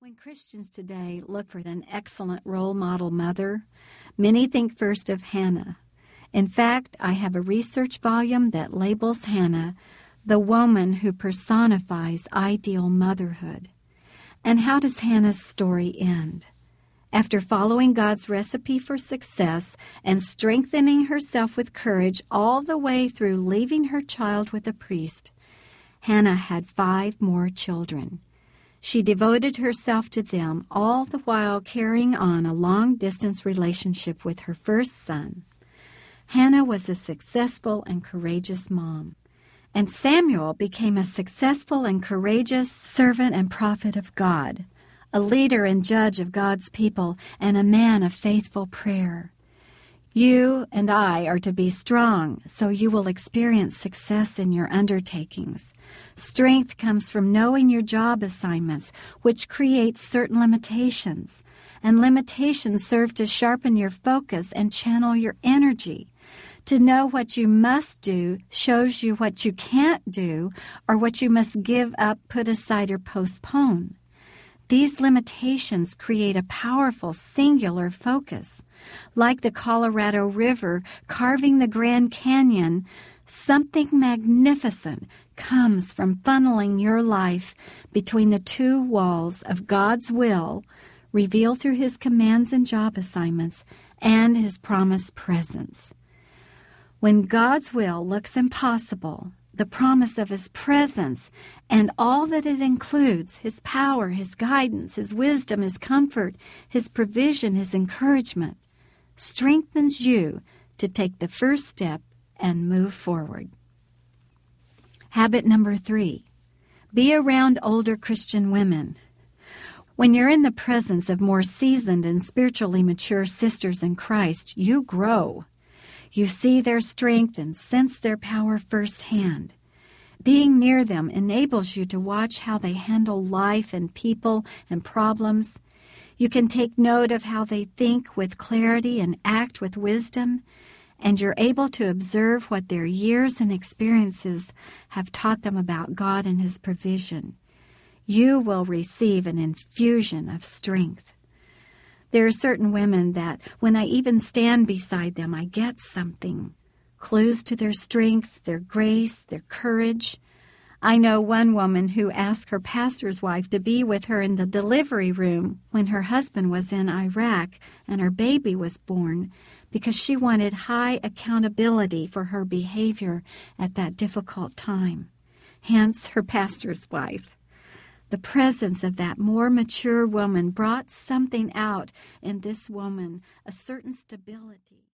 When Christians today look for an excellent role model mother, many think first of Hannah. In fact, I have a research volume that labels Hannah the woman who personifies ideal motherhood. And how does Hannah's story end? After following God's recipe for success and strengthening herself with courage all the way through leaving her child with a priest, Hannah had 5 more children. She devoted herself to them, all the while carrying on a long-distance relationship with her first son. Hannah was a successful and courageous mom, and Samuel became a successful and courageous servant and prophet of God, a leader and judge of God's people, and a man of faithful prayer. You and I are to be strong, so you will experience success in your undertakings. Strength comes from knowing your job assignments, which creates certain limitations. And limitations serve to sharpen your focus and channel your energy. To know what you must do shows you what you can't do or what you must give up, put aside, or postpone. These limitations create a powerful singular focus. Like the Colorado River carving the Grand Canyon, something magnificent comes from funneling your life between the 2 walls of God's will, revealed through His commands and job assignments, and His promised presence. When God's will looks impossible, the promise of His presence and all that it includes, His power, His guidance, His wisdom, His comfort, His provision, His encouragement, strengthens you to take the first step and move forward. Habit number 3, be around older Christian women. When you're in the presence of more seasoned and spiritually mature sisters in Christ, you grow. You see their strength and sense their power firsthand. Being near them enables you to watch how they handle life and people and problems. You can take note of how they think with clarity and act with wisdom, and you're able to observe what their years and experiences have taught them about God and His provision. You will receive an infusion of strength. There are certain women that, when I even stand beside them, I get something. Clues to their strength, their grace, their courage. I know one woman who asked her pastor's wife to be with her in the delivery room when her husband was in Iraq and her baby was born because she wanted high accountability for her behavior at that difficult time. Hence, her pastor's wife. The presence of that more mature woman brought something out in this woman, a certain stability.